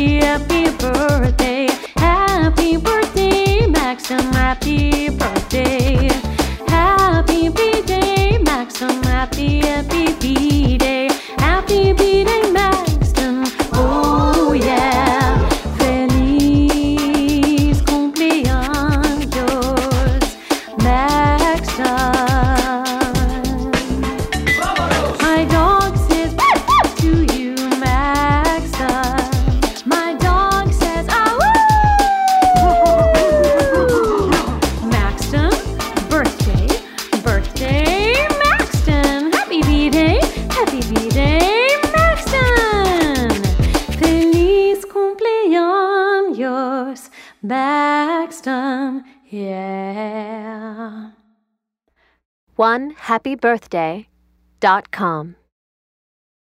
happy, happy birthday. Happy birthday, Maxim, happy birthday. Happy B-Day, Maxim, happy, happy B-Day. Happy B-Day, Maxim, oh yeah. Feliz cumpleaños, Maxim. My dog says to you, Maxim. My dog says, ah, woo! Maxim, birthday, birthday, Maxim. Happy B-Day, Maxim. Feliz cumpleaños, Maxim, yeah. OneHappyBirthday.com